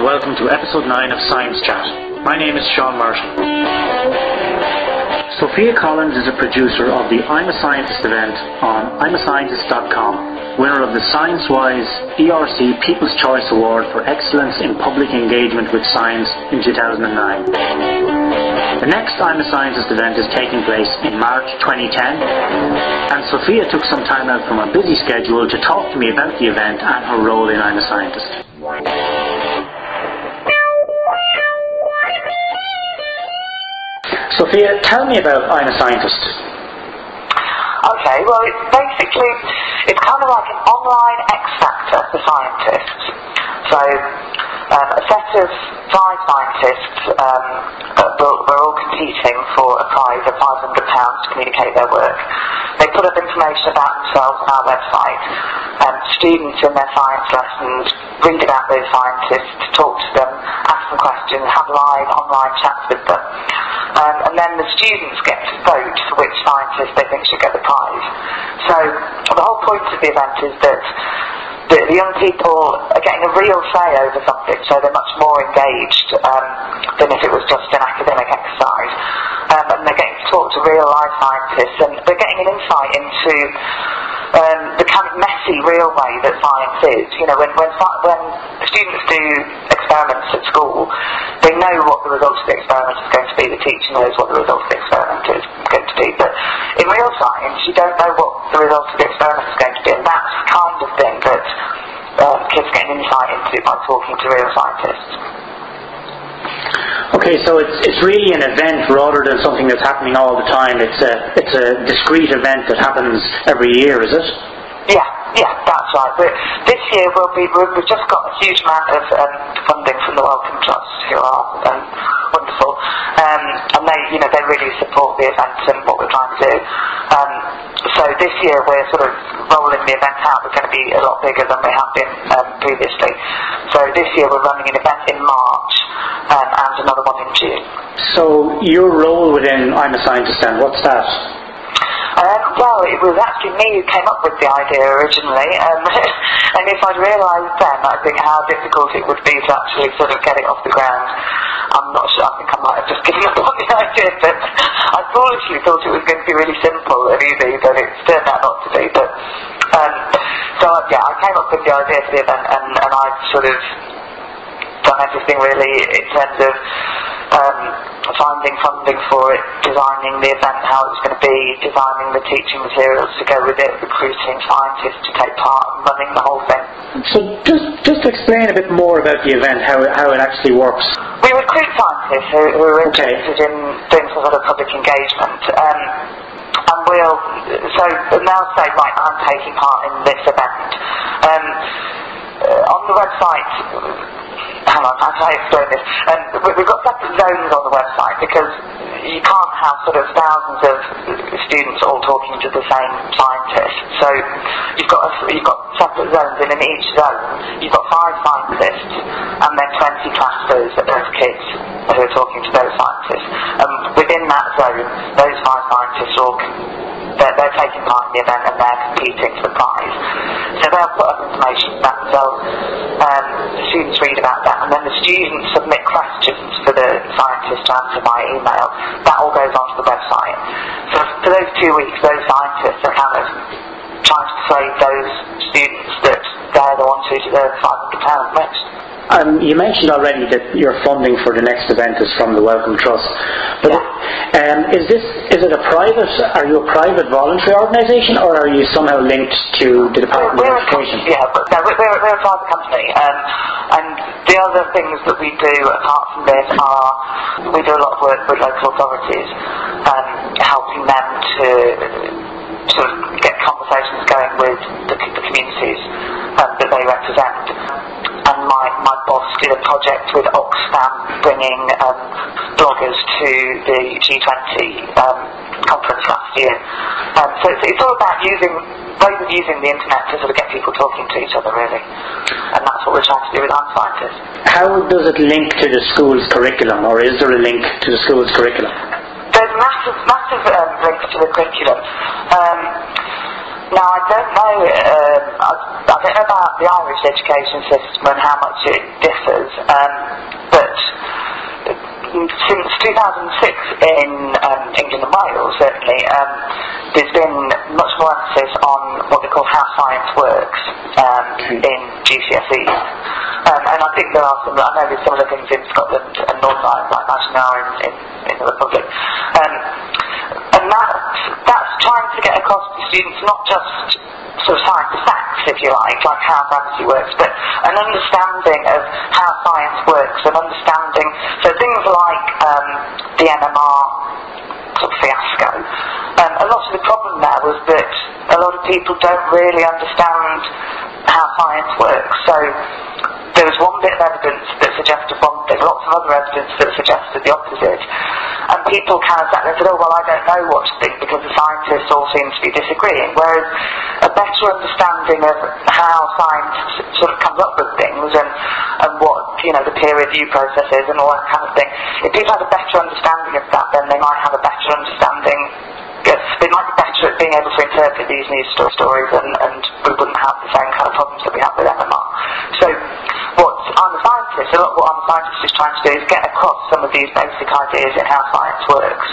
and welcome to episode 9 of Science Chat. My name is Sean Marshall. Sophia Collins is a producer of the I'm a Scientist event on imascientist.com, winner of the ScienceWise ERC People's Choice Award for Excellence in Public Engagement with Science in 2009. The next I'm a Scientist event is taking place in March 2010, and Sophia took some time out from her busy schedule to talk to me about the event and her role in I'm a Scientist. Sophia, tell me about I'm a Scientist. Okay, well, it's kind of like an online X Factor for scientists. So, a set of 5 scientists were all competing for a prize of £500 to communicate their work. They put up information about themselves on our website. Students in their science lessons read about those scientists, talk to them, ask them questions, have live online chats with them. And then the students get to vote for which scientist they think should get the prize. So the whole point of the event is that the young people are getting a real say over something, so they're much more engaged than if it was just an academic exercise. And they're getting to talk to real life scientists, and they're getting an insight into the kind of messy, real way that science is. You know, when students do experiments at school, they know what the result of the experiment is going to be. The teacher knows what the result of the experiment is going to be. But in real science, you don't know what the result of the experiment is going to be, and that's the kind of thing that kids get an insight into by talking to real scientists. Okay, so it's really an event rather than something that's happening all the time. It's a discrete event that happens every year, is it? Yeah, that's right. This year we've just got a huge amount of funding from the Wellcome Trust, who are wonderful, and they really support the event and what we're trying to do. So this year we're sort of rolling the event out. We're going to be a lot bigger than we have been previously. So this year we're running an event in March and another one in June. So your role within I'm a Scientist then, what's that? Well, it was actually me who came up with the idea originally, and if I'd realised then, I think how difficult it would be to actually sort of get it off the ground, I'm not sure. I think I might have just given up on the idea, but I foolishly thought it was going to be really simple and easy, but it's turned out not to be. But I came up with the idea for the event, and I've sort of done everything really in terms of finding funding for it, designing the event, how it's going to be, designing the teaching materials to go with it, recruiting scientists to take part, and running the whole thing. So just explain a bit more about the event, how it actually works. We recruit scientists who are interested in doing some sort of public engagement, and they'll say, right, I'm taking part in this event. On the website, hang on, how can I explain this? We've got separate zones on the website because you can't have sort of thousands of students all talking to the same scientist. So you've got separate zones, and in each zone you've got 5 scientists and then 20 classes of kids who are talking to those scientists. Within that zone, those 5 scientists they're taking part in the event and they're competing for the prize. So they'll put up information about themselves, the students read about that, and then the students submit questions for the scientists to answer by email. That all goes onto the website. So for those 2 weeks, those scientists are kind of trying to persuade those students that they're the ones who deserve £500 next. You mentioned already that your funding for the next event is from the Wellcome Trust. But is it a private? Are you a private voluntary organisation, or are you somehow linked to the Department of Education? We're a private company, and the other things that we do apart from this are we do a lot of work with local authorities, helping them to sort of get conversations going with the communities that they represent. And my boss did a project with Oxfam bringing bloggers to the G20 conference last year. So it's all about using the internet to sort of get people talking to each other, really. And that's what we're trying to do with I'm a Scientist. How does it link to the school's curriculum, or is there a link to the school's curriculum? There's massive links to the curriculum. Now, I don't know. I don't know about the Irish education system and how much it differs, but since 2006 in England and Wales, certainly, there's been much more emphasis on what they call how science works in GCSEs. And I think there are some, I know there's some of the things in Scotland and Northern Ireland, like imagine now in the Republic. And that's trying to get across to students not just sort of science facts, if you like how gravity works, but an understanding of how science works, an understanding, so things like the NMR sort of fiasco. A lot of the problem there was that a lot of people don't really understand how science works. So there was one bit of evidence that suggested one thing, lots of other evidence that suggested the opposite. And people kind of sat there and said, oh, well, I don't know what to think because the scientists all seem to be disagreeing. Whereas a better understanding of how science sort of comes up with things and what, the peer review process is and all that kind of thing, if people had a better understanding of that, then they might have a better understanding. They might be better at being able to interpret these news stories and we wouldn't have the same kind of problems that we have with MMR. So what I'm a Scientist is trying to do is get across some of these basic ideas in how science works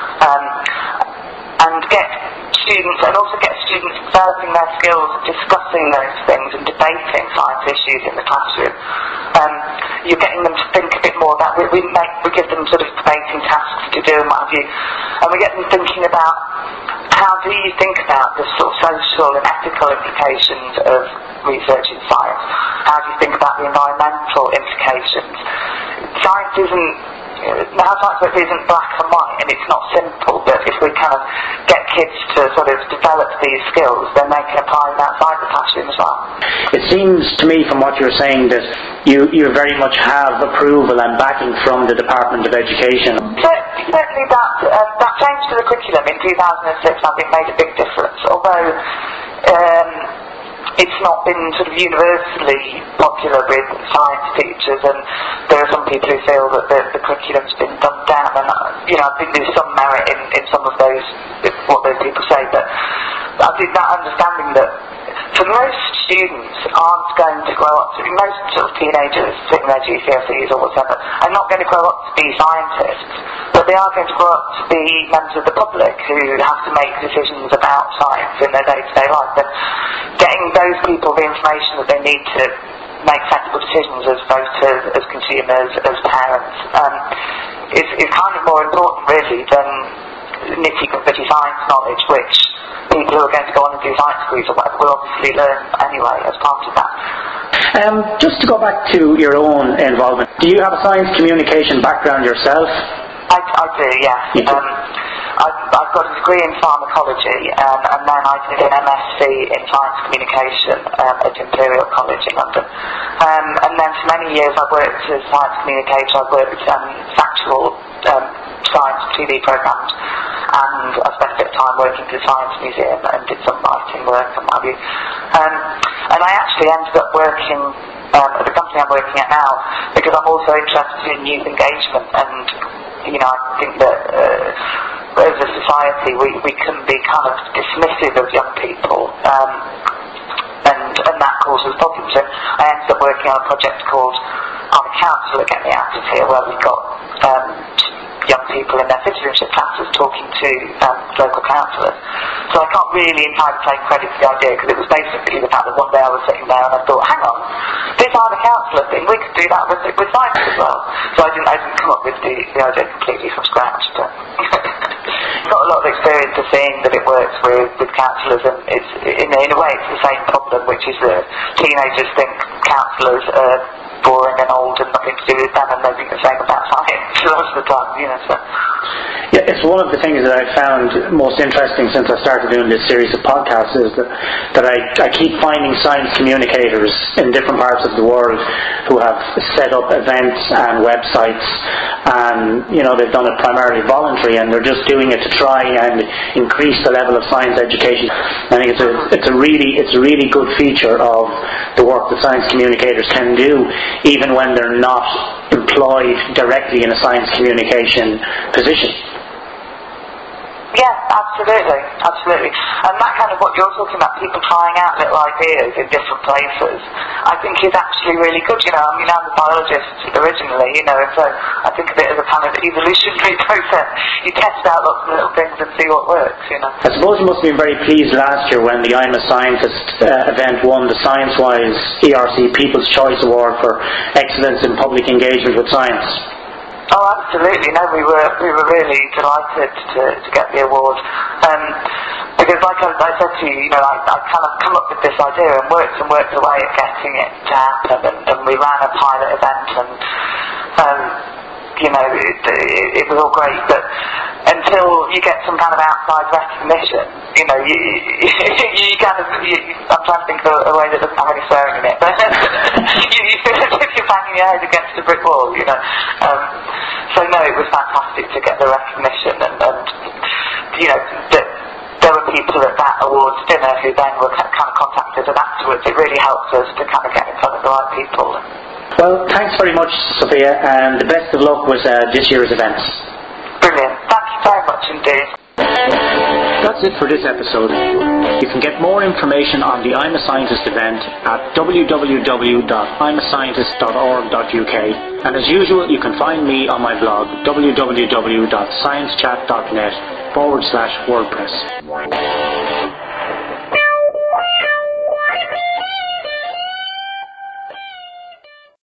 and get students developing their skills of discussing those things and debating science issues in the classroom. You're getting them to think a bit more about, we give them sort of debating tasks to do and what have you, and we get them thinking about how do you think about the sort of social and ethical implications of research in science? How do you think about the environmental implications? Science isn't black and white, and it's not simple, but if we kind of get kids to sort of develop these skills, then they can apply them outside the classroom as well. It seems to me from what you're saying that you very much have approval and backing from the Department of Education. Certainly that change to the curriculum in 2006 I think made a big difference, although it's not been sort of universally popular with science teachers, and there are some people who feel that the curriculum's been dumbed down, and I think there's some merit in some of those, what those people say, but I think that understanding that for most students aren't going to grow up to be, most sort of teenagers sitting their GCSEs or whatever, are not going to grow up to be scientists, but they are going to grow up to be members of the public who have to make decisions about science in their day-to-day life. And getting those people the information that they need to make sensible decisions as voters, as consumers, as parents, is kind of more important really than nitty-gritty science knowledge, which people who are going to go on and do science degrees or whatever will obviously learn anyway as part of that. Just to go back to your own involvement, do you have a science communication background yourself? I do, yes. I've got a degree in pharmacology, and then I did an MSc in science communication at Imperial College in London. And then for many years I've worked as science communicator. I've worked factual science TV programmes, and I spent a bit of time working for the Science Museum and did some writing work and what have you. And I actually ended up working at the company I'm working at now because I'm also interested in youth engagement, and I think that as a society we can be kind of dismissive of young people, and that causes problems. So I ended up working on a project called I'm a Counsellor, Get Me Out of Here, where we got young people in their citizenship classes talking to local counsellors. So I can't really entirely take credit for the idea, because it was basically the fact that one day I was sitting there and I thought, hang on, this I'm a counsellor thing, we could do that with science as well. So I didn't come up with the idea completely from scratch, but I've got a lot of experience of seeing that it works with counsellors, and it's in a way it's the same problem, which is that teenagers think counsellors are boring and old and nothing to do with them, and they think the same about science most of the time, so. Yeah, it's one of the things that I've found most interesting since I started doing this series of podcasts is that I keep finding science communicators in different parts of the world who have set up events and websites, and they've done it primarily voluntary, and they're just doing it to try and increase the level of science education. I think it's a really good feature of the work that science communicators can do, even when they're not employed directly in a science communication position. Yes, Absolutely, absolutely. And that kind of what you're talking about, people trying out little ideas in different places, I think is actually really good. You know, I mean, I'm a biologist originally, you know, and so I think of it as a kind of evolutionary process. You test out lots of little things and see what works, you know. I suppose you must have been very pleased last year when the I'm a Scientist event won the ScienceWise ERC People's Choice Award for Excellence in Public Engagement with Science. Oh, absolutely. No, we were really delighted to get the award. Because like I said to you, you know, I kind of come up with this idea and worked away at getting it to happen, and we ran a pilot event, and you know, it was all great, but until you get some kind of outside recognition, you know, you kind of, I'm trying to think of a way that doesn't have any swearing in it, but you feel as if you're banging your head against a brick wall, you know. So no, it was fantastic to get the recognition, and you know, that there were people at that awards dinner who then were kind of contacted, and afterwards it really helped us to kind of get in front of the right people. Well, thanks very much, Sophia, and the best of luck with this year's events. Brilliant. Thank you very much indeed. That's it for this episode. You can get more information on the I'm a Scientist event at www.imascientist.org.uk, and as usual you can find me on my blog www.sciencechat.net/WordPress.